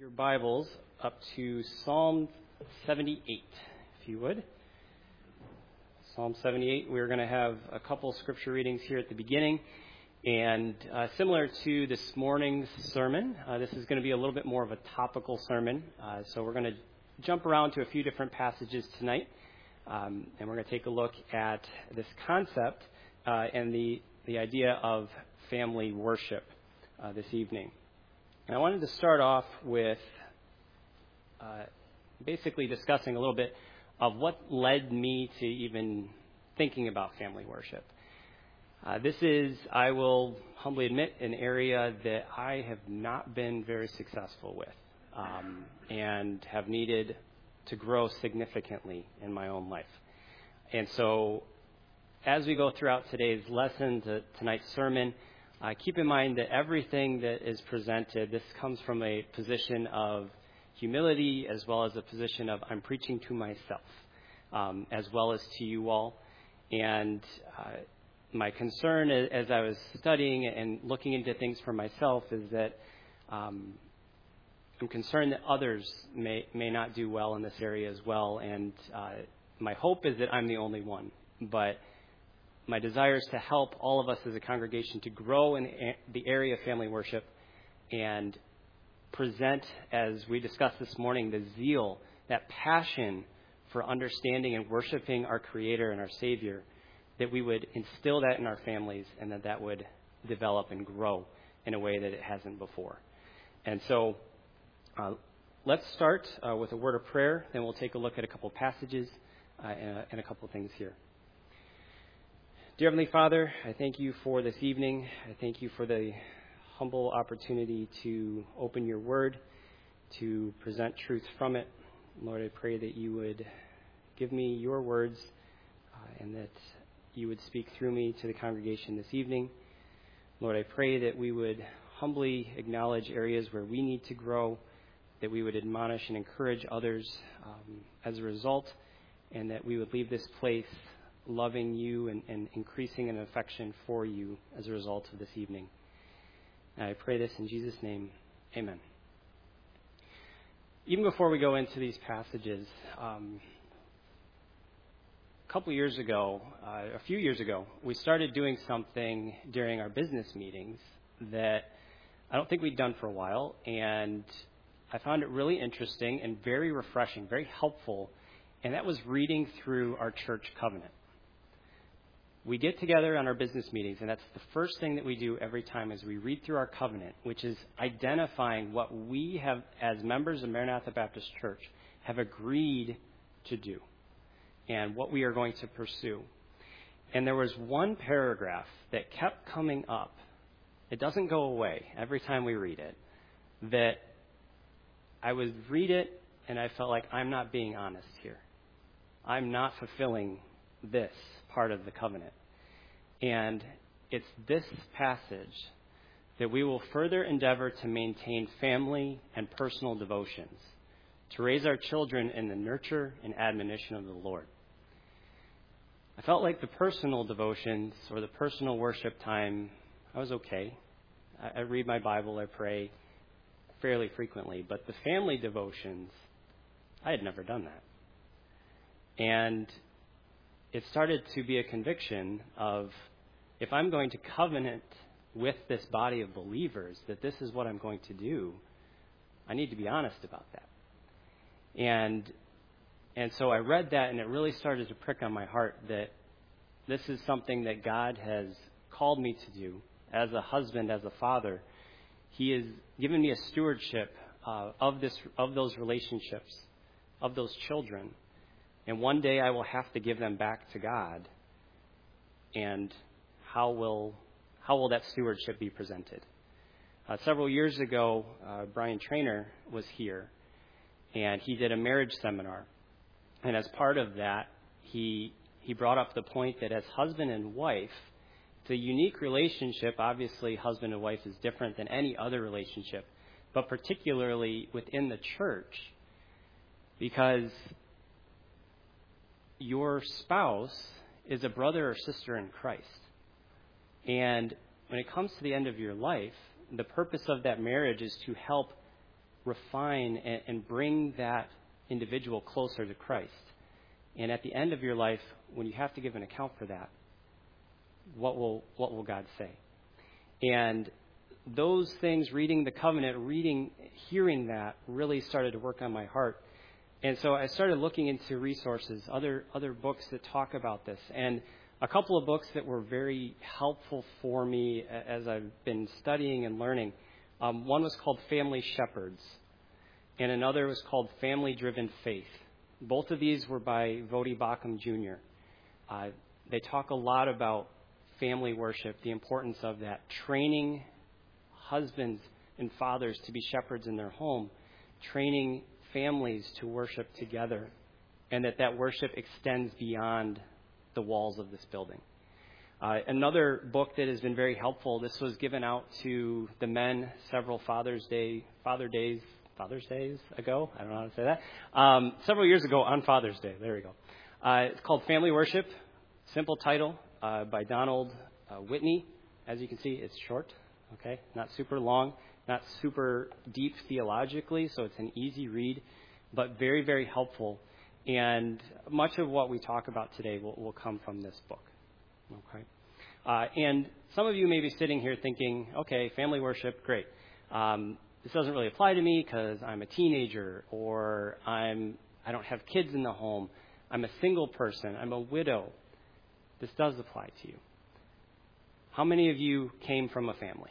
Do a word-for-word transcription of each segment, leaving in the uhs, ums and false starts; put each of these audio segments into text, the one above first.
Your Bibles up to Psalm seventy-eight, if you would. Psalm seventy-eight, we're going to have a couple scripture readings here at the beginning. And uh, similar to this morning's sermon, uh, this is going to be a little bit more of a topical sermon. Uh, so we're going to jump around to a few different passages tonight. Um, and we're going to take a look at this concept uh, and the, the idea of family worship uh, this evening. And I wanted to start off with uh, basically discussing a little bit of what led me to even thinking about family worship. Uh, this is, I will humbly admit, an area that I have not been very successful with um, and have needed to grow significantly in my own life. And so as we go throughout today's lesson, to tonight's sermon, Uh, keep in mind that everything that is presented, this comes from a position of humility as well as a position of I'm preaching to myself um, as well as to you all. And uh, my concern as I was studying and looking into things for myself is that um, I'm concerned that others may, may not do well in this area as well. And uh, my hope is that I'm the only one. But my desire is to help all of us as a congregation to grow in the area of family worship and present, as we discussed this morning, the zeal, that passion for understanding and worshiping our Creator and our Savior, that we would instill that in our families and that that would develop and grow in a way that it hasn't before. And so uh, let's start uh, with a word of prayer, then we'll take a look at a couple of passages uh, and, a, and a couple of things here. Dear Heavenly Father, I thank you for this evening. I thank you for the humble opportunity to open your word, to present truth from it. Lord, I pray that you would give me your words uh, and that you would speak through me to the congregation this evening. Lord, I pray that we would humbly acknowledge areas where we need to grow, that we would admonish and encourage others um, as a result, and that we would leave this place loving you and, and increasing an affection for you as a result of this evening. And I pray this in Jesus' name. Amen. Even before we go into these passages, um, a couple years ago, uh, a few years ago, we started doing something during our business meetings that I don't think we'd done for a while, and I found it really interesting and very refreshing, very helpful, and that was reading through our church covenant. We get together on our business meetings, and that's the first thing that we do every time is we read through our covenant, which is identifying what we have, as members of Maranatha Baptist Church, have agreed to do and what we are going to pursue. And there was one paragraph that kept coming up. It doesn't go away every time we read it, that I would read it, and I felt like I'm not being honest here. I'm not fulfilling this part of the covenant. And it's this passage that we will further endeavor to maintain family and personal devotions, to raise our children in the nurture and admonition of the Lord. I felt like the personal devotions or the personal worship time, I was okay. I, I read my Bible, I pray fairly frequently, but the family devotions, I had never done that. And it started to be a conviction of, if I'm going to covenant with this body of believers that this is what I'm going to do, I need to be honest about that. And and so I read that, and it really started to prick on my heart that this is something that God has called me to do as a husband, as a father. He has given me a stewardship uh, of this of those relationships, of those children. And one day I will have to give them back to God. And how will how will that stewardship be presented? Uh, several years ago, uh, Brian Trainer was here, and he did a marriage seminar. And as part of that, he he brought up the point that as husband and wife, it's a unique relationship. Obviously, husband and wife is different than any other relationship, but particularly within the church, because your spouse is a brother or sister in Christ. And when it comes to the end of your life, the purpose of that marriage is to help refine and, and bring that individual closer to Christ. And at the end of your life, when you have to give an account for that, what will what will God say? And those things, reading the covenant, reading, hearing that, really started to work on my heart. And so I started looking into resources, other other books that talk about this. And a couple of books that were very helpful for me as I've been studying and learning. Um, one was called Family Shepherds, and another was called Family Driven Faith. Both of these were by Voddie Baucham Junior Uh, they talk a lot about family worship, the importance of that, training husbands and fathers to be shepherds in their home, training families to worship together, and that that worship extends beyond the walls of this building. Uh, another book that has been very helpful, this was given out to the men several Father's Day, Father Days, Father's Days ago. I don't know how to say that. Um, several years ago on Father's Day. There we go. Uh, it's called Family Worship. Simple title uh, by Donald uh, Whitney. As you can see, it's short. Okay, not super long, not super deep theologically, so it's an easy read, but very, very helpful. And much of what we talk about today will, will come from this book. Okay, uh, and some of you may be sitting here thinking, okay, family worship, great. Um, this doesn't really apply to me because I'm a teenager, or I'm I don't have kids in the home. I'm a single person. I'm a widow. This does apply to you. How many of you came from a family?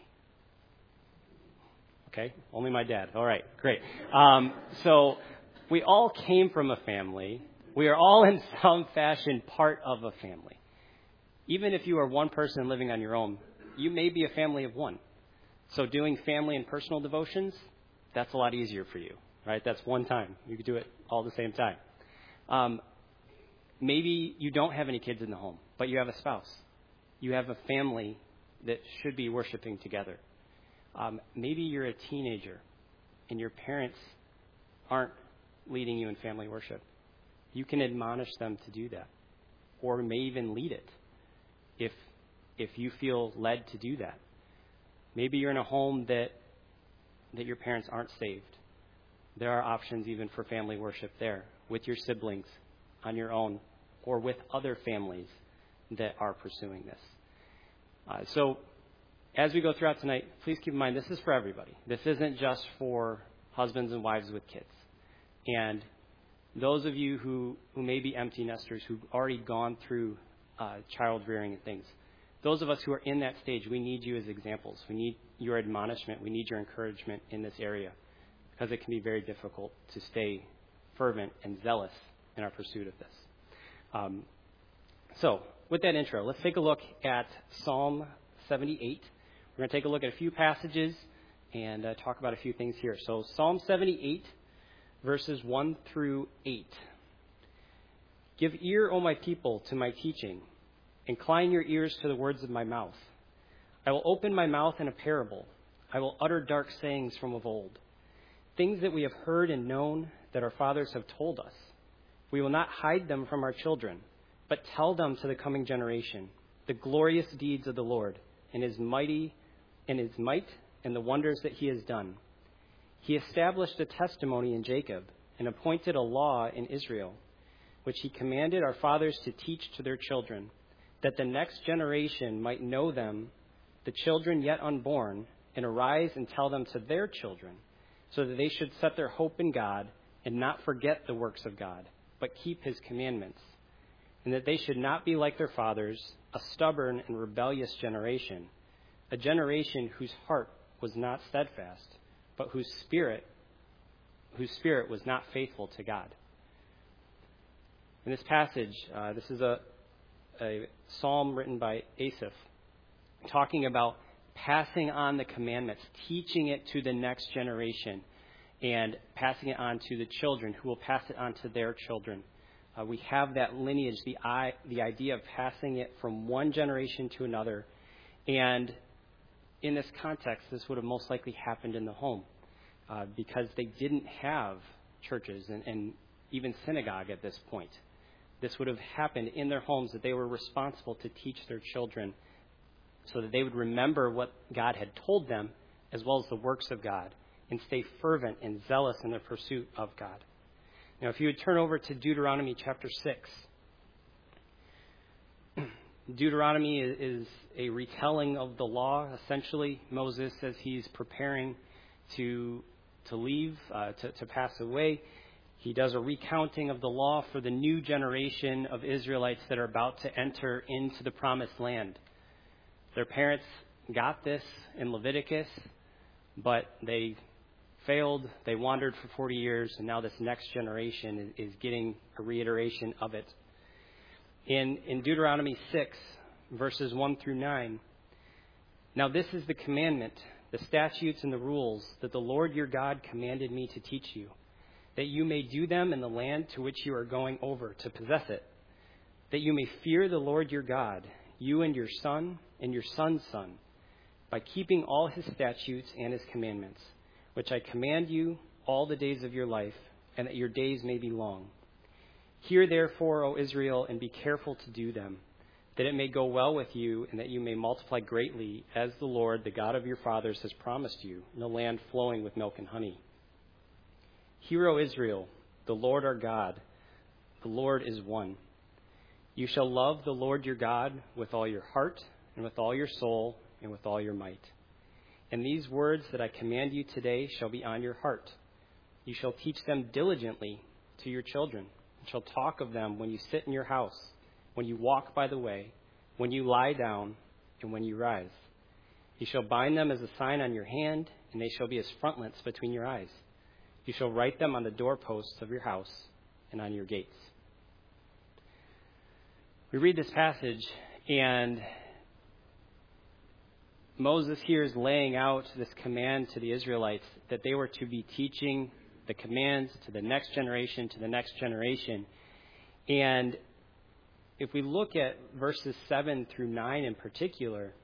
Okay, only my dad. All right, great. Um, so we all came from a family. We are all in some fashion part of a family. Even if you are one person living on your own, you may be a family of one. So doing family and personal devotions, that's a lot easier for you, right? That's one time. You could do it all at the same time. Um, maybe you don't have any kids in the home, but you have a spouse. You have a family that should be worshiping together. Um, maybe you're a teenager and your parents aren't leading you in family worship. You can admonish them to do that, or may even lead it if if you feel led to do that. Maybe you're in a home that that your parents aren't saved. There are options even for family worship there, with your siblings, on your own, or with other families that are pursuing this. Uh, so as we go throughout tonight, please keep in mind this is for everybody. This isn't just for husbands and wives with kids. And those of you who, who may be empty nesters, who've already gone through uh, child rearing and things, those of us who are in that stage, we need you as examples. We need your admonishment. We need your encouragement in this area, because it can be very difficult to stay fervent and zealous in our pursuit of this. Um, so, with that intro, let's take a look at Psalm seventy-eight. We're going to take a look at a few passages and uh, talk about a few things here. So, Psalm seventy-eight, verses one through eight. Give ear, O my people, to my teaching. Incline your ears to the words of my mouth. I will open my mouth in a parable. I will utter dark sayings from of old, things that we have heard and known, that our fathers have told us. We will not hide them from our children, but tell them to the coming generation the glorious deeds of the Lord, and his mighty and his might, and the wonders that he has done. He established a testimony in Jacob and appointed a law in Israel, which he commanded our fathers to teach to their children, that the next generation might know them, the children yet unborn, and arise and tell them to their children, so that they should set their hope in God and not forget the works of God, but keep his commandments, and that they should not be like their fathers, a stubborn and rebellious generation, a generation whose heart was not steadfast, but whose spirit, whose spirit was not faithful to God. In this passage, uh, this is a a psalm written by Asaph, talking about passing on the commandments, teaching it to the next generation, and passing it on to the children who will pass it on to their children. Uh, we have that lineage, the, I, the idea of passing it from one generation to another. And in this context, this would have most likely happened in the home uh, because they didn't have churches and, and even synagogue at this point. This would have happened in their homes, that they were responsible to teach their children so that they would remember what God had told them, as well as the works of God, and stay fervent and zealous in the pursuit of God. Now, if you would turn over to Deuteronomy chapter six. Deuteronomy is a retelling of the law, essentially. Moses, as he's preparing to to leave, uh, to, to pass away, he does a recounting of the law for the new generation of Israelites that are about to enter into the promised land. Their parents got this in Leviticus, but they failed. They wandered for forty years, and now this next generation is, is getting a reiteration of it. In, in Deuteronomy six, verses one through nine, now this is the commandment, the statutes and the rules that the Lord your God commanded me to teach you, that you may do them in the land to which you are going over to possess it, that you may fear the Lord your God, you and your son and your son's son, by keeping all his statutes and his commandments, which I command you all the days of your life, and that your days may be long. Hear therefore, O Israel, and be careful to do them, that it may go well with you, and that you may multiply greatly, as the Lord, the God of your fathers, has promised you, in a land flowing with milk and honey. Hear, O Israel, the Lord our God, the Lord is one. You shall love the Lord your God with all your heart, and with all your soul, and with all your might. And these words that I command you today shall be on your heart. You shall teach them diligently to your children, and shall talk of them when you sit in your house, when you walk by the way, when you lie down, and when you rise. You shall bind them as a sign on your hand, and they shall be as frontlets between your eyes. You shall write them on the doorposts of your house and on your gates. We read this passage, and Moses here is laying out this command to the Israelites that they were to be teaching the commands to the next generation, to the next generation. And if we look at verses seven through nine in particular,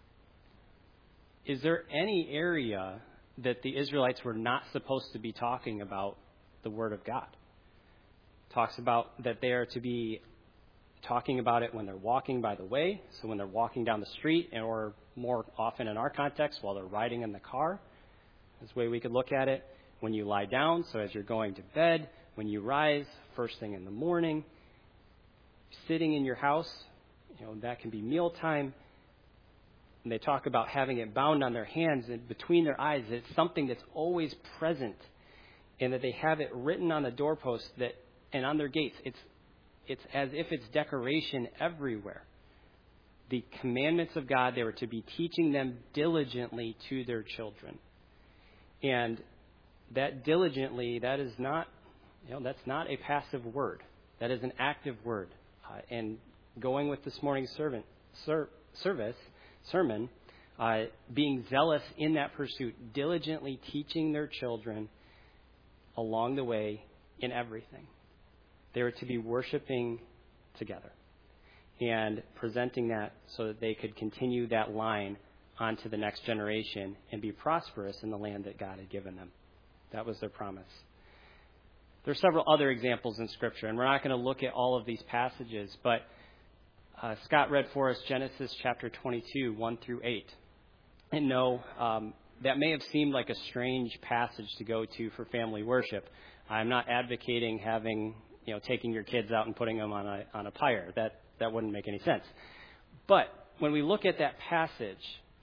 is there any area that the Israelites were not supposed to be talking about the Word of God? It talks about that they are to be talking about it when they're walking by the way, so when they're walking down the street, or more often in our context, while they're riding in the car. That's the way we could look at it. When you lie down, so as you're going to bed, when you rise, first thing in the morning, sitting in your house, you know, that can be mealtime. And they talk about having it bound on their hands and between their eyes. It's something that's always present, and that they have it written on the doorpost that and on their gates. It's it's as if it's decoration everywhere. The commandments of God, they were to be teaching them diligently to their children. And that diligently, that is not, you know, that's not a passive word. That is an active word. Uh, and going with this morning's servant, ser- service, sermon, uh, being zealous in that pursuit, diligently teaching their children along the way in everything. They were to be worshiping together and presenting that so that they could continue that line onto the next generation and be prosperous in the land that God had given them. That was their promise. There are several other examples in Scripture, and we're not going to look at all of these passages, but uh, Scott read for us Genesis chapter twenty-two, one through eight. And no, um, that may have seemed like a strange passage to go to for family worship. I'm not advocating having, you know, taking your kids out and putting them on a on a pyre. That that wouldn't make any sense. But when we look at that passage,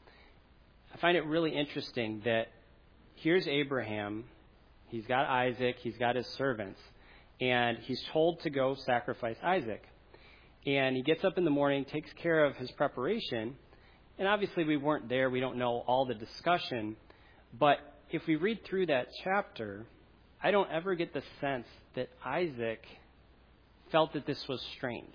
I find it really interesting that here's Abraham. He's got Isaac. He's got his servants. And he's told to go sacrifice Isaac. And he gets up in the morning, takes care of his preparation. And obviously we weren't there. We don't know all the discussion. But if we read through that chapter, I don't ever get the sense that Isaac felt that this was strange.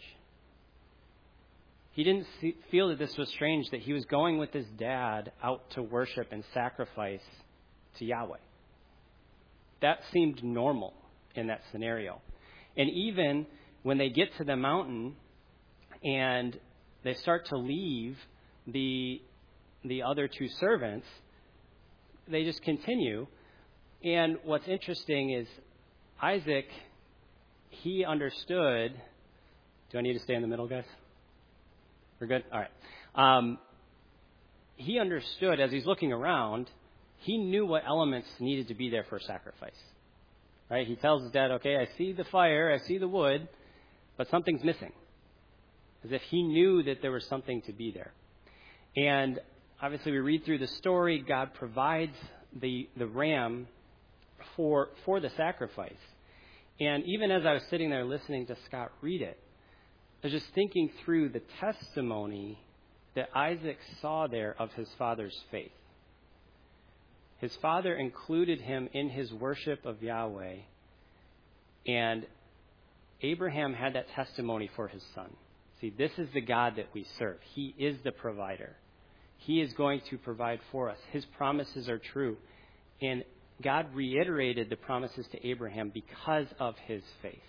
He didn't see, feel that this was strange, that he was going with his dad out to worship and sacrifice to Yahweh. That seemed normal in that scenario. And even when they get to the mountain and they start to leave the the other two servants, they just continue. And what's interesting is Isaac, he understood. Do I need to stay in the middle, guys? We're good? All right. Um, he understood as he's looking around he knew what elements needed to be there for sacrifice. Right? He tells his dad, okay, I see the fire, I see the wood, but something's missing. As if he knew that there was something to be there. And obviously we read through the story, God provides the the ram for for the sacrifice. And even as I was sitting there listening to Scott read it, I was just thinking through the testimony that Isaac saw there of his father's faith. His father included him in his worship of Yahweh, and Abraham had that testimony for his son. See, this is the God that we serve. He is the provider. He is going to provide for us. His promises are true. And God reiterated the promises to Abraham because of his faith.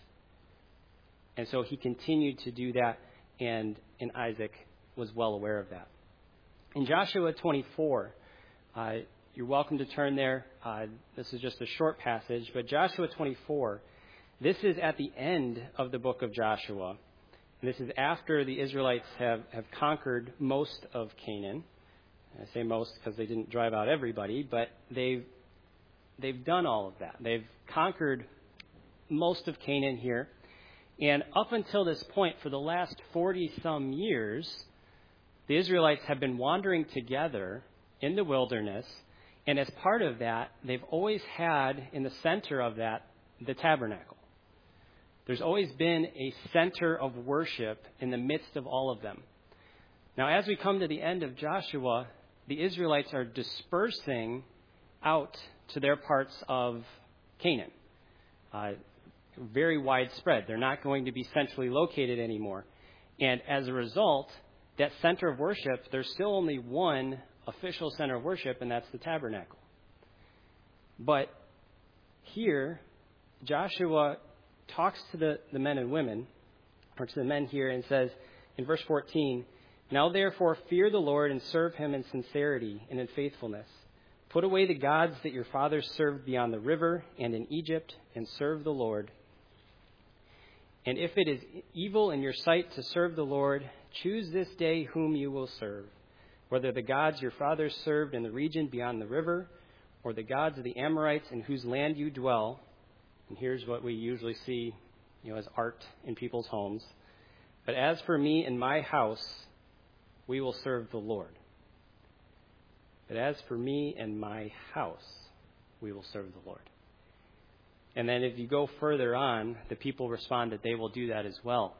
And so he continued to do that, and, and Isaac was well aware of that. In Joshua twenty-four, uh, you're welcome to turn there. Uh, this is just a short passage, but Joshua twenty-four, this is at the end of the book of Joshua. And this is after the Israelites have, have conquered most of Canaan. I say most because they didn't drive out everybody, but they've, they've done all of that. They've conquered most of Canaan here. And up until this point, for the last forty-some years, the Israelites have been wandering together in the wilderness. And as part of that, they've always had in the center of that the tabernacle. There's always been a center of worship in the midst of all of them. Now, as we come to the end of Joshua, the Israelites are dispersing out to their parts of Canaan. Uh, very widespread. They're not going to be centrally located anymore. And as a result, that center of worship, there's still only one official center of worship, and that's the tabernacle. But here, Joshua talks to the, the men and women, or to the men here, and says in verse fourteen, "Now therefore fear the Lord and serve him in sincerity and in faithfulness. Put away the gods that your fathers served beyond the river and in Egypt, and serve the Lord. And if it is evil in your sight to serve the Lord, choose this day whom you will serve, whether the gods your fathers served in the region beyond the river, or the gods of the Amorites in whose land you dwell." And here's what we usually see, you know, as art in people's homes. "But as for me and my house, we will serve the Lord." But as for me and my house, we will serve the Lord. And then if you go further on, the people respond that they will do that as well.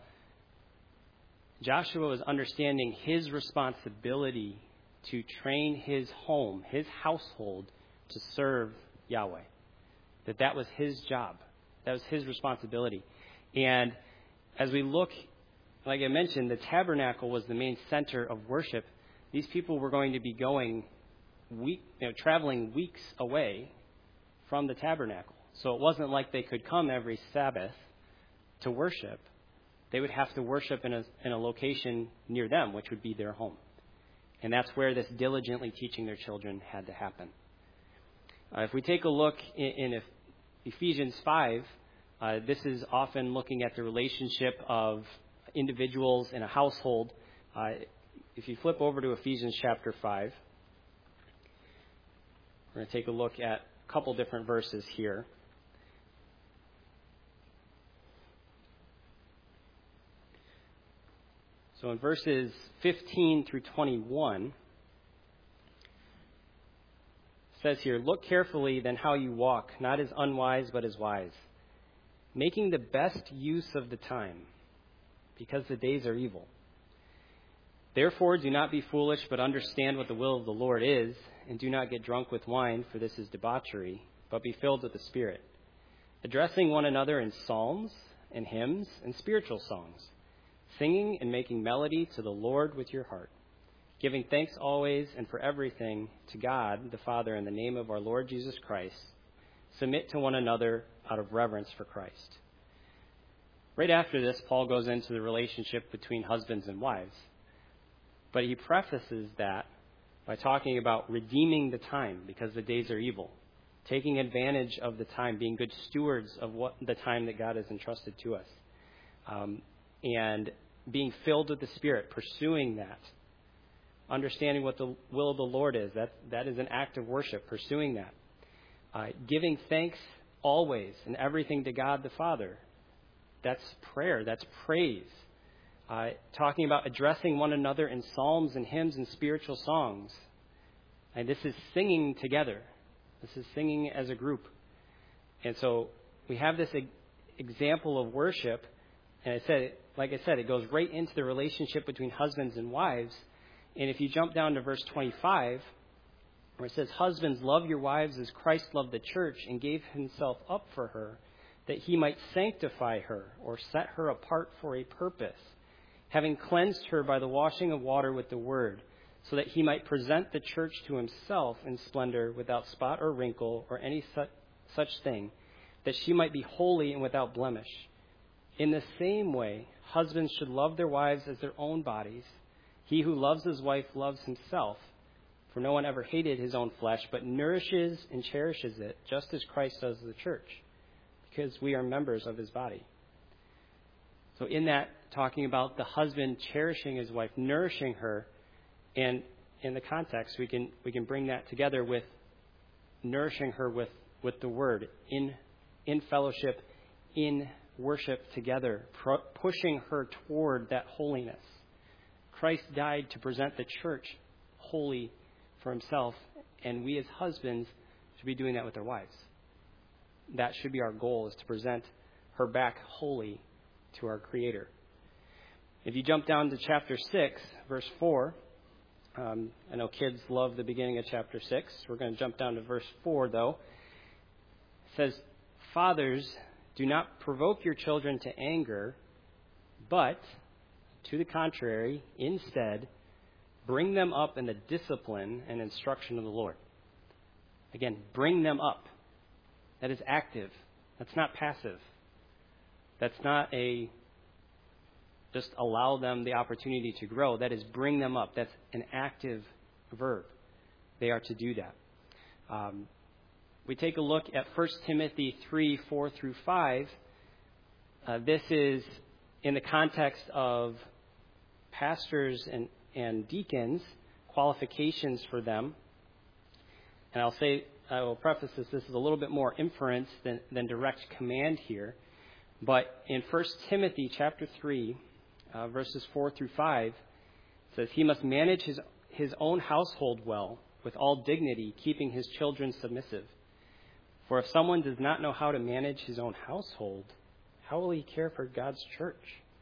Joshua was understanding his responsibility to train his home, his household, to serve Yahweh. That that was his job. That was his responsibility. And as we look, like I mentioned, the tabernacle was the main center of worship. These people were going to be going, week, you know, traveling weeks away from the tabernacle. So it wasn't like they could come every Sabbath to worship. They would have to worship in a, in a location near them, which would be their home. And that's where this diligently teaching their children had to happen. Uh, if we take a look in, in Ephesians five, uh, this is often looking at the relationship of individuals in a household. Uh, if you flip over to Ephesians chapter five, we're going to take a look at a couple different verses here. So in verses fifteen through twenty-one, it says here, "Look carefully then how you walk, not as unwise but as wise, making the best use of the time, because the days are evil. Therefore do not be foolish, but understand what the will of the Lord is, and do not get drunk with wine, for this is debauchery, but be filled with the Spirit, addressing one another in psalms and hymns and spiritual songs, singing and making melody to the Lord with your heart, giving thanks always and for everything to God the Father in the name of our Lord Jesus Christ. Submit to one another out of reverence for Christ." Right after this, Paul goes into the relationship between husbands and wives. But he prefaces that by talking about redeeming the time because the days are evil, taking advantage of the time, being good stewards of what the time that God has entrusted to us, um, and being filled with the Spirit, pursuing that. understanding what the will of the Lord is. That, that is an act of worship, pursuing that. Uh, giving thanks always and everything to God the Father. That's prayer. That's praise. Uh, talking about addressing one another in psalms and hymns and spiritual songs. And this is singing together. This is singing as a group. And so we have this e- example of worship. And I said, like I said, it goes right into the relationship between husbands and wives. And if you jump down to verse twenty-five, where it says, "Husbands, love your wives as Christ loved the church and gave himself up for her, that he might sanctify her," or set her apart for a purpose, "having cleansed her by the washing of water with the word, so that he might present the church to himself in splendor, without spot or wrinkle or any such, such thing, that she might be holy and without blemish. In the same way, husbands should love their wives as their own bodies. He who loves his wife loves himself. For no one ever hated his own flesh, but nourishes and cherishes it, just as Christ does the church, because we are members of his body." So in that, talking about the husband cherishing his wife, nourishing her, and in the context, we can we can bring that together with nourishing her with, with the word, in in fellowship, in worship together, pro- pushing her toward that holiness. Christ died to present the church holy for himself, and we as husbands should be doing that with our wives. That should be our goal, is to present her back holy to our Creator. If you jump down to chapter six, verse four, um, I know kids love the beginning of chapter six. We're going to jump down to verse four, though. It says, "Fathers, do not provoke your children to anger, but, to the contrary, instead, bring them up in the discipline and instruction of the Lord." Again, bring them up. That is active. That's not passive. That's not a just allow them the opportunity to grow. That is bring them up. That's an active verb. They are to do that. Um, we take a look at First Timothy three, four through five. Uh, this is in the context of pastors and, and deacons, qualifications for them. And I'll say, I will preface this, this is a little bit more inference than, than direct command here. But in First Timothy chapter three, uh, verses four through five, it says, "He must manage his, his own household well, with all dignity, keeping his children submissive. For if someone does not know how to manage his own household, how will he care for God's church?"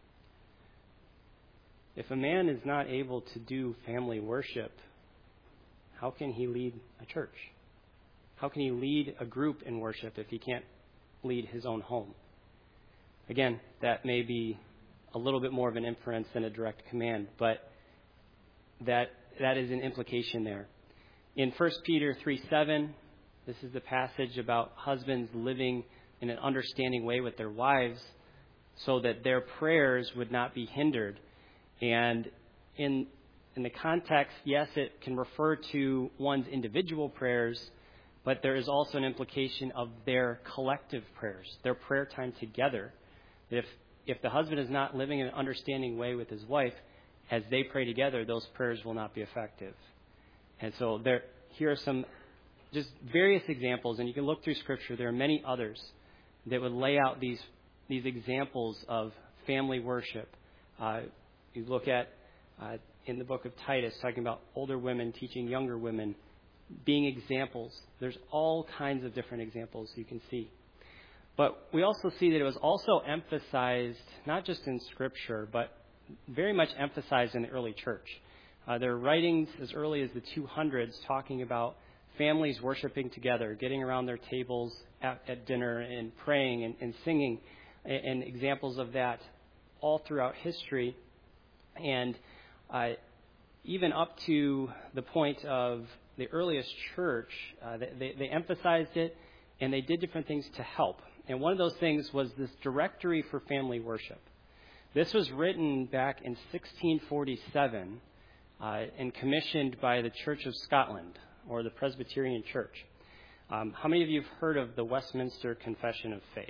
If a man is not able to do family worship, how can he lead a church? How can he lead a group in worship if he can't lead his own home? Again, that may be a little bit more of an inference than a direct command, but that that is an implication there. In First Peter three seven, this is the passage about husbands living in an understanding way with their wives so that their prayers would not be hindered. And in in the context, yes, it can refer to one's individual prayers, but there is also an implication of their collective prayers, their prayer time together. If if the husband is not living in an understanding way with his wife, as they pray together, those prayers will not be effective. And so there, here are some just various examples, and you can look through Scripture. There are many others that would lay out these these examples of family worship. Uh, you look at uh, in the book of Titus, talking about older women teaching younger women, being examples. There's all kinds of different examples you can see. But we also see that it was also emphasized, not just in Scripture, but very much emphasized in the early church. Uh, there are writings as early as the two hundreds talking about families worshiping together, getting around their tables at, at dinner and praying and, and singing, and, and examples of that all throughout history. And uh, even up to the point of the earliest church, uh, they, they, they emphasized it, and they did different things to help. And one of those things was this directory for family worship. This was written back in sixteen forty-seven uh, and commissioned by the Church of Scotland, or the Presbyterian Church. Um, how many of you have heard of the Westminster Confession of Faith?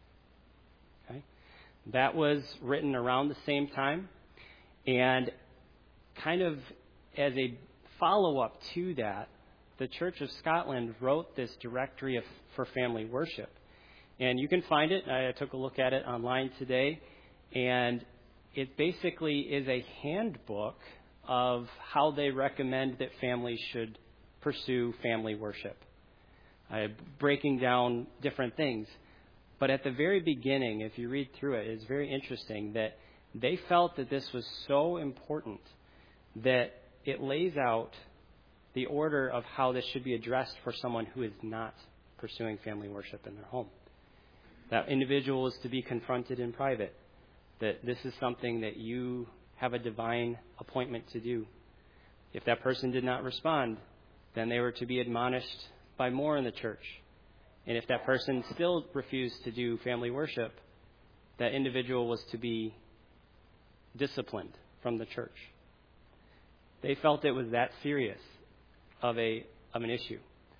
Okay. That was written around the same time, and kind of as a follow-up to that, the Church of Scotland wrote this directory of, for family worship. And you can find it. I took a look at it online today. And it basically is a handbook of how they recommend that families should pursue family worship, uh, breaking down different things. But at the very beginning, if you read through it, it's very interesting that they felt that this was so important that it lays out the order of how this should be addressed for someone who is not pursuing family worship in their home. That individual is to be confronted in private, that this is something that you have a divine appointment to do. If that person did not respond, then they were to be admonished by more in the church. And if that person still refused to do family worship, that individual was to be disciplined from the church. They felt it was that serious of a of an issue.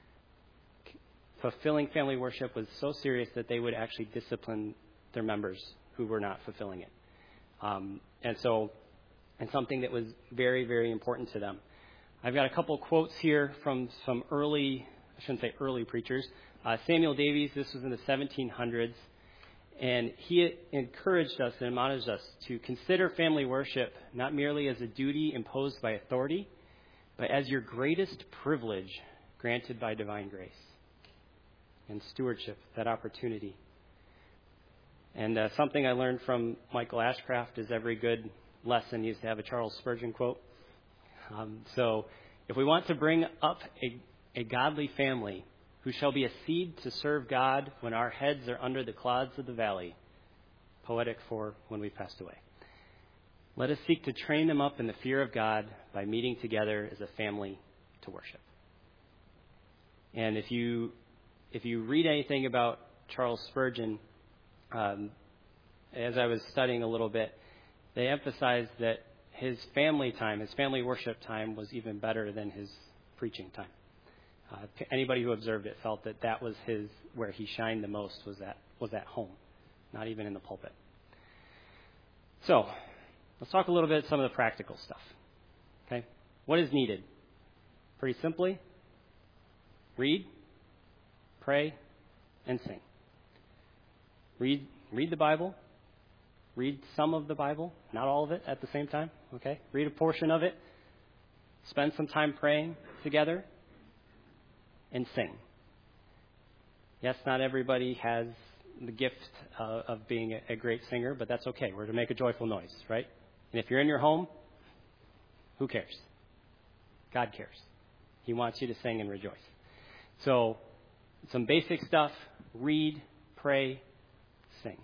Fulfilling family worship was so serious that they would actually discipline their members who were not fulfilling it. Um, and so, and something that was very, very important to them. I've got a couple quotes here from some early, I shouldn't say early preachers. Uh, Samuel Davies, this was in the seventeen hundreds, and he encouraged us and admonished us to consider family worship not merely as a duty imposed by authority, but as your greatest privilege granted by divine grace and stewardship, that opportunity. And uh, something I learned from Michael Ashcraft is every good lesson used to have a Charles Spurgeon quote. Um, so if we want to bring up a, a godly family who shall be a seed to serve God when our heads are under the clods of the valley, poetic for when we've passed away, let us seek to train them up in the fear of God by meeting together as a family to worship. And if you if you read anything about Charles Spurgeon, um, as I was studying a little bit, they emphasized that his family time, his family worship time, was even better than his preaching time. Uh, anybody who observed it felt that that was his where he shined the most was at was at home, not even in the pulpit. So let's talk a little bit some of the practical stuff. Okay, what is needed? Pretty simply, read, pray, and sing. Read read the Bible. Read some of the Bible, not all of it at the same time. Okay, read a portion of it. Spend some time praying together. And sing. Yes, not everybody has the gift uh, of being a, a great singer, but that's okay. We're to make a joyful noise, right? And if you're in your home, who cares? God cares. He wants you to sing and rejoice. So, some basic stuff: read, pray, sing.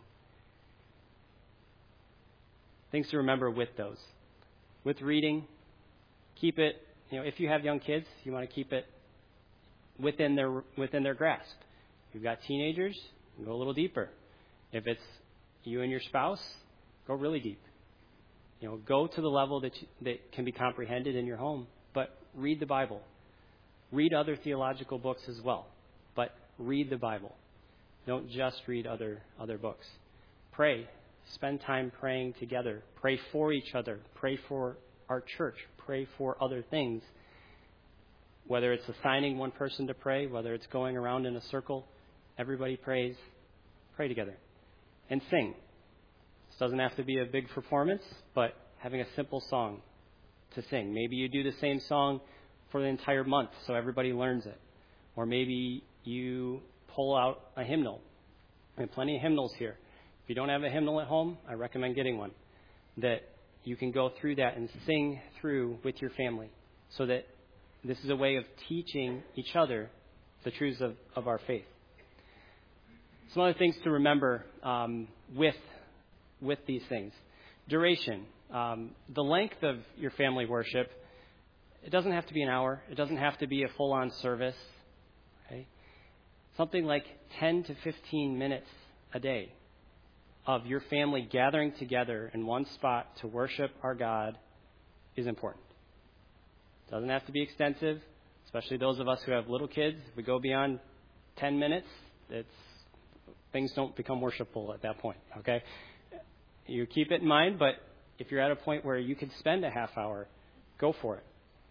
Things to remember with those. With reading, keep it, you know, if you have young kids, you want to keep it within their within their grasp. If you've got teenagers, go a little deeper. If it's you and your spouse, go really deep. You know, go to the level that you, that can be comprehended in your home. But read the Bible. Read other theological books as well. But read the Bible. Don't just read other other books. Pray. Spend time praying together. Pray for each other. Pray for our church. Pray for other things. Whether it's assigning one person to pray, whether it's going around in a circle, everybody prays. Pray together. And sing. This doesn't have to be a big performance, but having a simple song to sing. Maybe you do the same song for the entire month so everybody learns it. Or maybe you pull out a hymnal. I have plenty of hymnals here. If you don't have a hymnal at home, I recommend getting one. That you can go through that and sing through with your family so that this is a way of teaching each other the truths of, of our faith. Some other things to remember um, with with these things. Duration. Um, the length of your family worship, it doesn't have to be an hour. It doesn't have to be a full-on service. Okay? Something like ten to fifteen minutes a day of your family gathering together in one spot to worship our God is important. Doesn't have to be extensive, especially those of us who have little kids. If we go beyond ten minutes, it's things don't become worshipful at that point, okay? You keep it in mind, but if you're at a point where you could spend a half hour, go for it.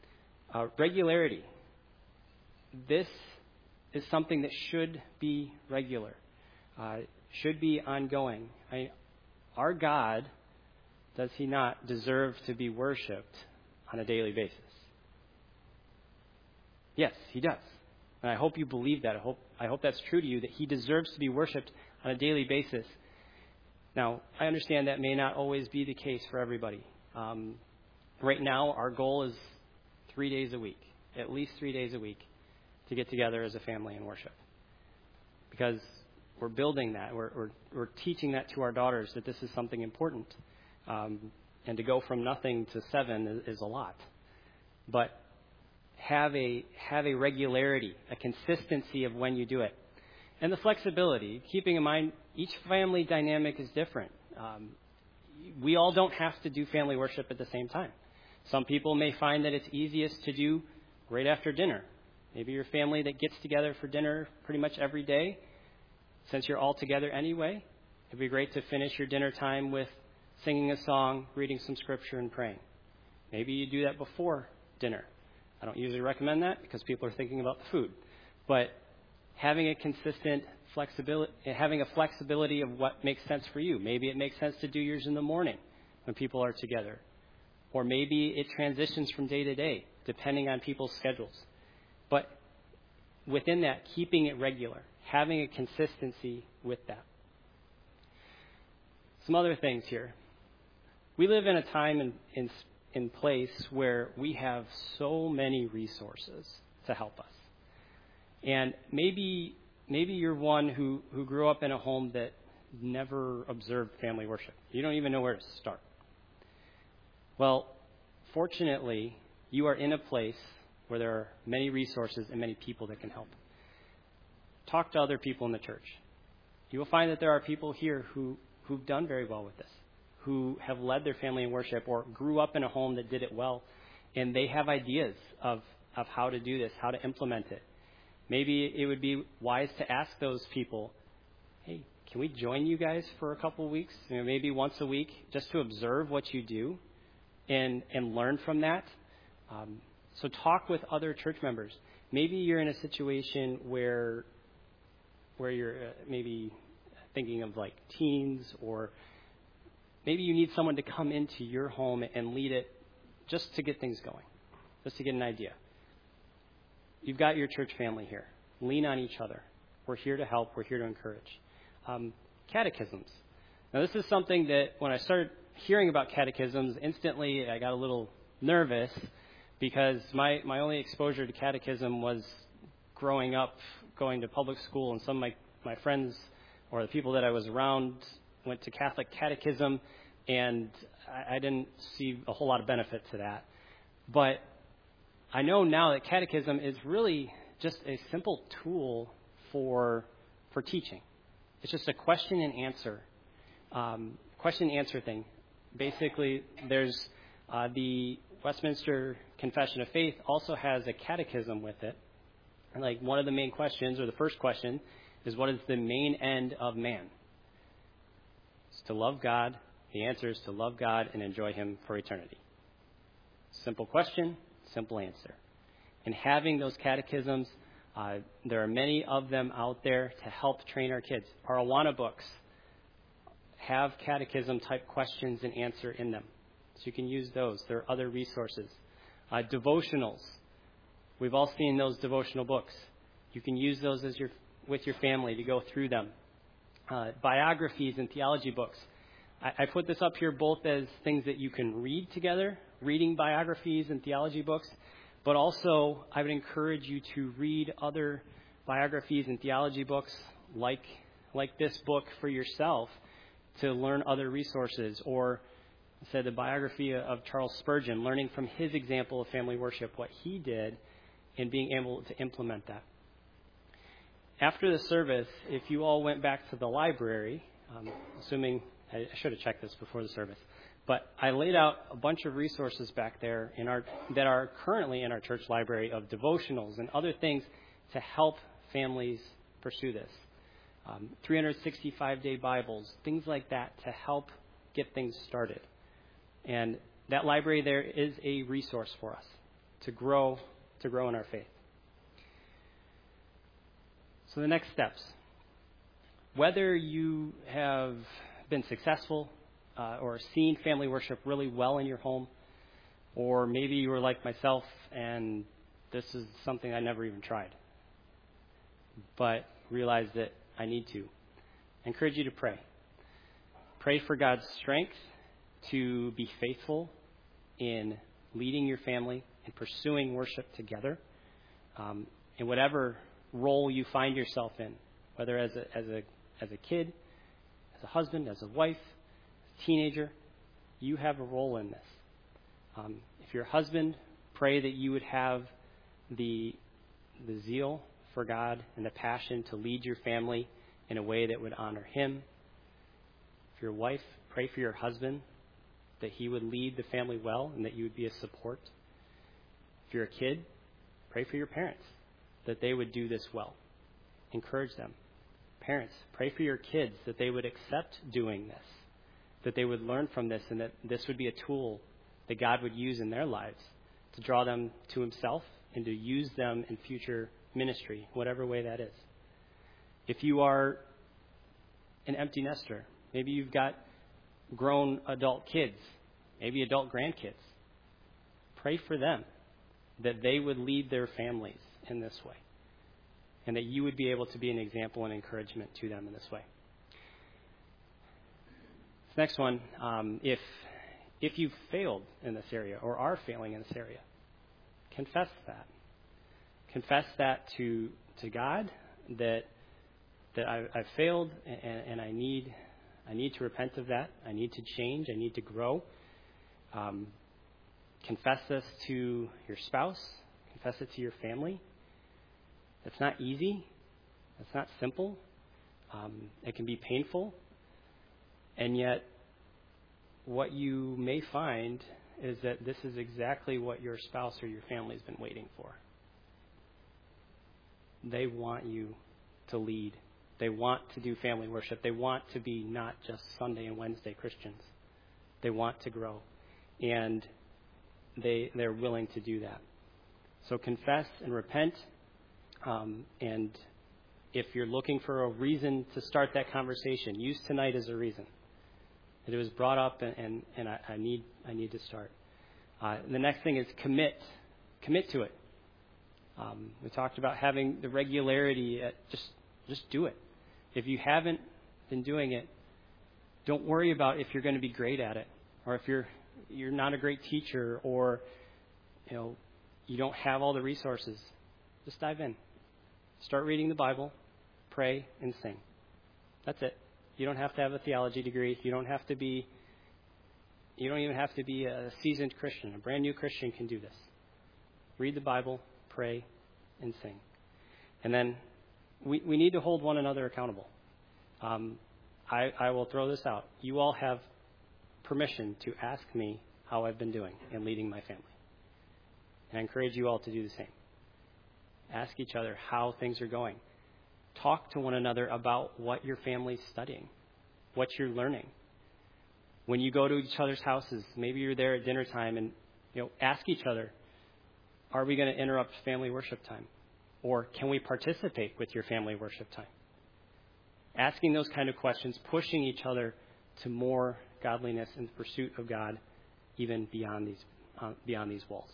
Uh, regularity. This is something that should be regular, uh, should be ongoing. I, our God, does he not deserve to be worshipped on a daily basis? Yes, he does. And I hope you believe that. I hope, I hope that's true to you, that he deserves to be worshipped on a daily basis. Now, I understand that may not always be the case for everybody. Um, right now, our goal is three days a week, at least three days a week, to get together as a family and worship. Because we're building that. We're, we're, we're teaching that to our daughters, that this is something important. Um, and to go from nothing to seven is, is a lot. But have a have a regularity, a consistency of when you do it. And the flexibility, keeping in mind each family dynamic is different. Um, we all don't have to do family worship at the same time. Some people may find that it's easiest to do right after dinner. Maybe you're a family that gets together for dinner pretty much every day. Since you're all together anyway, it'd be great to finish your dinner time with singing a song, reading some scripture, and praying. Maybe you do that before dinner. I don't usually recommend that because people are thinking about the food. But having a consistent flexibility, having a flexibility of what makes sense for you. Maybe it makes sense to do yours in the morning when people are together. Or maybe it transitions from day to day, depending on people's schedules. But within that, keeping it regular, having a consistency with that. Some other things here. We live in a time and in, in, in place where we have so many resources to help us. And maybe maybe you're one who, who grew up in a home that never observed family worship. You don't even know where to start. Well, fortunately, you are in a place where there are many resources and many people that can help. Talk to other people in the church. You will find that there are people here who, who've done very well with this, who have led their family in worship or grew up in a home that did it well, and they have ideas of, of how to do this, how to implement it. Maybe it would be wise to ask those people, hey, can we join you guys for a couple of weeks, you know, maybe once a week, just to observe what you do and, and learn from that? Um, so talk with other church members. Maybe you're in a situation where where you're uh, maybe thinking of like teens, or maybe you need someone to come into your home and lead it just to get things going, just to get an idea. You've got your church family here. Lean on each other. We're here to help. We're here to encourage. Um, catechisms. Now, this is something that when I started hearing about catechisms, instantly I got a little nervous because my, my only exposure to catechism was growing up, going to public school, and some of my, my friends or the people that I was around went to Catholic catechism, and I, I didn't see a whole lot of benefit to that. But I know now that catechism is really just a simple tool for for teaching. It's just a question and answer, um, question and answer thing. Basically, there's uh, the Westminster Confession of Faith also has a catechism with it. And like one of the main questions, or the first question, is what is the main end of man? It's to love God. The answer is to love God and enjoy Him for eternity. Simple question, simple answer. And having those catechisms, uh, there are many of them out there to help train our kids. Our Awana books have catechism-type questions and answer in them. So you can use those. There are other resources. Uh, devotionals. We've all seen those devotional books. You can use those as your, with your family to go through them. Uh, biographies and theology books. I, I put this up here both as things that you can read together, reading biographies and theology books, but also I would encourage you to read other biographies and theology books like like this book for yourself to learn other resources, or I said the biography of Charles Spurgeon, learning from his example of family worship, what he did, and being able to implement that. After the service, if you all went back to the library, um, assuming I should have checked this before the service, but I laid out a bunch of resources back there in our that are currently in our church library of devotionals and other things to help families pursue this. Um, three hundred sixty-five day Bibles, things like that to help get things started. And that library there is a resource for us. to grow, to grow in our faith. So the next steps. Whether you have been successful uh, or seen family worship really well in your home, or maybe you were like myself and this is something I never even tried, but realized that I need to. I encourage you to pray. Pray for God's strength to be faithful in leading your family and pursuing worship together, um, in whatever role you find yourself in, whether as a as a as a kid, as a husband, as a wife, as a teenager, you have a role in this. Um, if you're a husband, pray that you would have the the zeal for God and the passion to lead your family in a way that would honor Him. If you're a wife, pray for your husband that he would lead the family well and that you would be a support. If you're a kid, pray for your parents that they would do this well. Encourage them. Parents, pray for your kids that they would accept doing this, that they would learn from this, and that this would be a tool that God would use in their lives to draw them to Himself and to use them in future ministry, whatever way that is. If you are an empty nester, maybe you've got grown adult kids, maybe adult grandkids, pray for them that they would lead their families in this way and that you would be able to be an example and encouragement to them in this way. This next one, um, if if you've failed in this area or are failing in this area, confess that. Confess that to to God that that I, I've failed and, and I need I need to repent of that. I need to change. I need to grow. Um, confess this to your spouse. Confess it to your family. It's not easy. It's not simple. Um, it can be painful. And yet, what you may find is that this is exactly what your spouse or your family has been waiting for. They want you to lead. They want to do family worship. They want to be not just Sunday and Wednesday Christians. They want to grow. And they, they're willing to do that. So confess and repent. Um, and if you're looking for a reason to start that conversation, use tonight as a reason. That it was brought up and, and, and I, I need I need to start. Uh, the next thing is commit. Commit to it. Um, we talked about having the regularity. At just just do it. If you haven't been doing it, don't worry about if you're going to be great at it, or if you're you're not a great teacher, or you know you don't have all the resources. Just dive in. Start reading the Bible, pray, and sing. That's it. You don't have to have a theology degree. You don't have to be. You don't even have to be a seasoned Christian. A brand new Christian can do this. Read the Bible, pray, and sing. And then we, we need to hold one another accountable. Um, I, I will throw this out. You all have permission to ask me how I've been doing in leading my family. And I encourage you all to do the same. Ask each other how things are going. Talk to one another about what your family's studying, what you're learning. When you go to each other's houses, maybe you're there at dinner time, and you know, ask each other, are we going to interrupt family worship time? Or can we participate with your family worship time? Asking those kind of questions, pushing each other to more godliness and the pursuit of God, even beyond these uh, beyond these walls.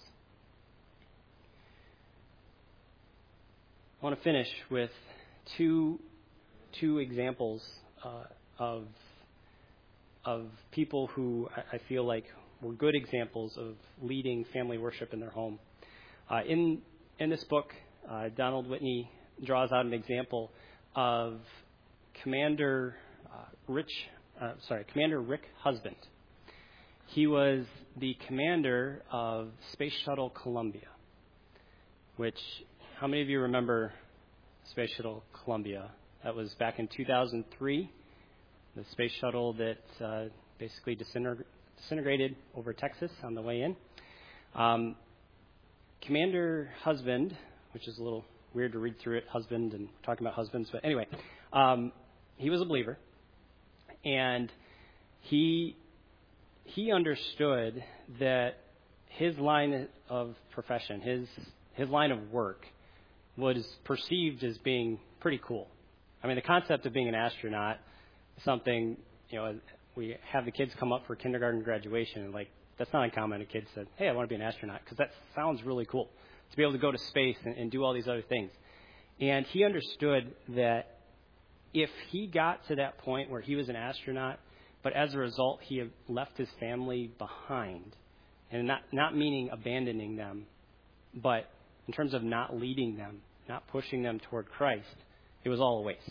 I want to finish with two two examples uh, of of people who I feel like were good examples of leading family worship in their home. Uh, in in this book, uh, Donald Whitney draws out an example of Commander uh, Rich, uh, sorry, Commander Rick Husband. He was the commander of Space Shuttle Columbia, which, how many of you remember Space Shuttle Columbia? That was back in two thousand three, the space shuttle that uh, basically disintegr- disintegrated over Texas on the way in. Um, Commander Husband, which is a little weird to read through it, husband and talking about husbands, but anyway, um, he was a believer, and he he understood that his line of profession, his his line of work, was perceived as being pretty cool. I mean, the concept of being an astronaut is something, you know, we have the kids come up for kindergarten graduation, and like, that's not uncommon. A kid said, hey, I want to be an astronaut, because that sounds really cool, to be able to go to space and, and do all these other things. And he understood that if he got to that point where he was an astronaut, but as a result he had left his family behind, and not, not meaning abandoning them, but in terms of not leading them, not pushing them toward Christ, it was all a waste.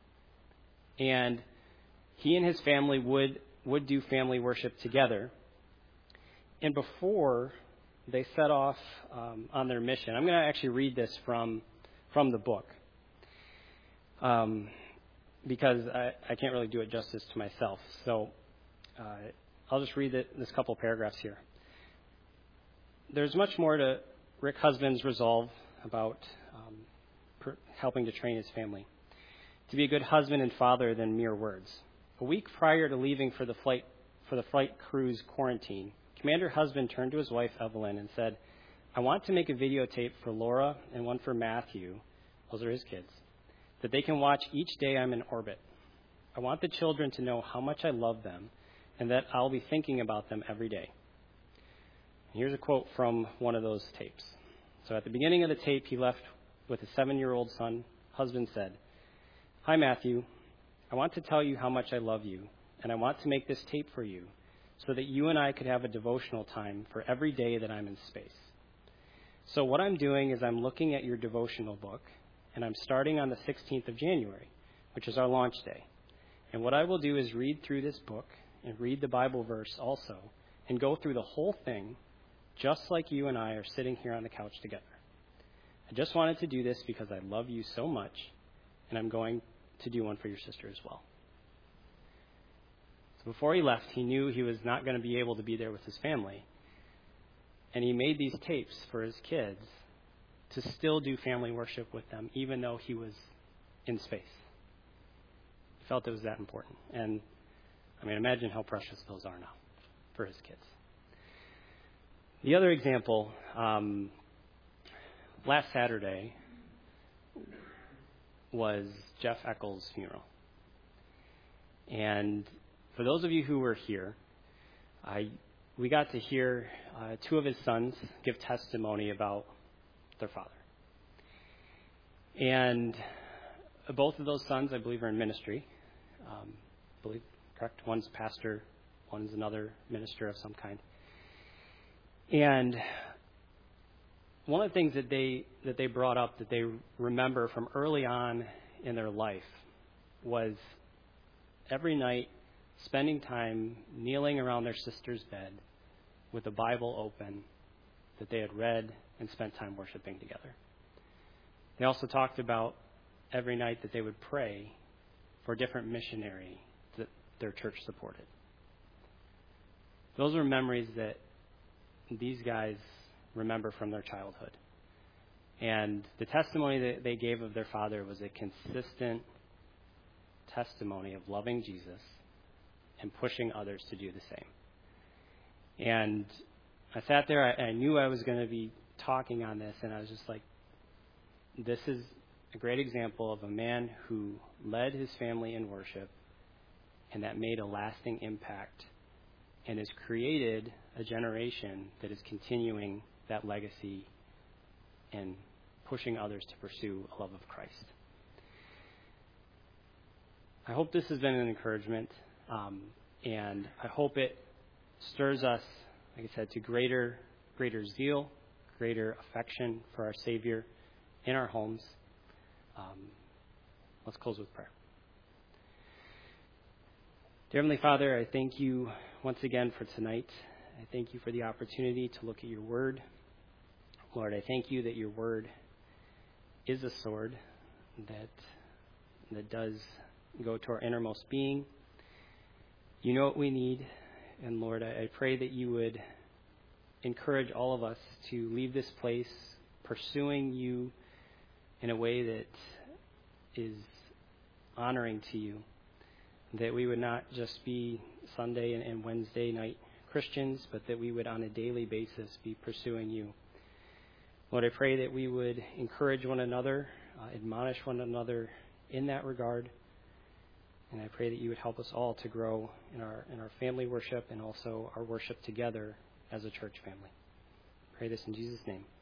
And he and his family would, would do family worship together. And before they set off um, on their mission, I'm going to actually read this from from the book, um, because I, I can't really do it justice to myself. So uh, I'll just read it, this couple paragraphs here. There's much more to Rick Husband's resolve about um, per, helping to train his family to be a good husband and father than mere words. A week prior to leaving for the flight for the flight crew's quarantine, Commander Husband turned to his wife Evelyn and said, I want to make a videotape for Laura and one for Matthew, those are his kids, that they can watch each day I'm in orbit. I want the children to know how much I love them and that I'll be thinking about them every day. And here's a quote from one of those tapes. So at the beginning of the tape he left with his seven-year-old son, Husband said, Hi Matthew, I want to tell you how much I love you, and I want to make this tape for you so that you and I could have a devotional time for every day that I'm in space. So what I'm doing is I'm looking at your devotional book, and I'm starting on the sixteenth of January, which is our launch day. And what I will do is read through this book and read the Bible verse also, and go through the whole thing just like you and I are sitting here on the couch together. I just wanted to do this because I love you so much, and I'm going to do one for your sister as well. So before he left, he knew he was not going to be able to be there with his family. And he made these tapes for his kids to still do family worship with them, even though he was in space. He felt it was that important. And, I mean, imagine how precious those are now for his kids. The other example, um, last Saturday was Jeff Eccles' funeral. And for those of you who were here, I we got to hear uh, two of his sons give testimony about their father. And both of those sons, I believe, are in ministry. Um, I believe, correct? One's pastor, one's another minister of some kind. And one of the things that they that they brought up that they remember from early on in their life was every night spending time kneeling around their sister's bed with the Bible open that they had read and spent time worshiping together. They also talked about every night that they would pray for a different missionary that their church supported. Those were memories that these guys remember from their childhood. And the testimony that they gave of their father was a consistent testimony of loving Jesus and pushing others to do the same. And I sat there, I, I knew I was going to be talking on this, and I was just like, this is a great example of a man who led his family in worship and that made a lasting impact and has created a generation that is continuing that legacy and pushing others to pursue a love of Christ. I hope this has been an encouragement, um, and I hope it stirs us, like I said, to greater, greater zeal, greater affection for our Savior in our homes. Um, let's close with prayer. Dear Heavenly Father, I thank you once again for tonight. I thank you for the opportunity to look at your word. Lord, I thank you that your word is a sword that that does go to our innermost being. You know what we need. And Lord, I, I pray that you would encourage all of us to leave this place pursuing you in a way that is honoring to you. That we would not just be Sunday and, and Wednesday night Christians, but that we would on a daily basis be pursuing you. Lord, I pray that we would encourage one another, uh, admonish one another in that regard. And I pray that you would help us all to grow in our in our family worship and also our worship together as a church family. I pray this in Jesus' name.